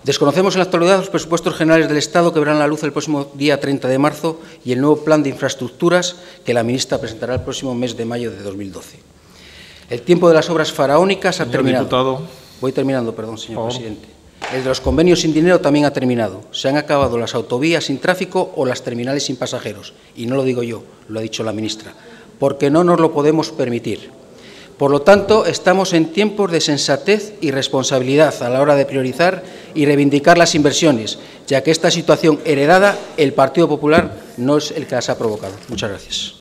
Desconocemos en la actualidad los presupuestos generales del Estado que verán la luz el próximo día 30 de marzo y el nuevo plan de infraestructuras que la ministra presentará el próximo mes de mayo de 2012. El tiempo de las obras faraónicas ha terminado. Diputado. Voy terminando, perdón, señor presidente. El de los convenios sin dinero también ha terminado. Se han acabado las autovías sin tráfico o las terminales sin pasajeros. Y no lo digo yo, lo ha dicho la ministra, porque no nos lo podemos permitir. Por lo tanto, estamos en tiempos de sensatez y responsabilidad a la hora de priorizar y reivindicar las inversiones, ya que esta situación heredada, el Partido Popular no es el que las ha provocado. Muchas gracias.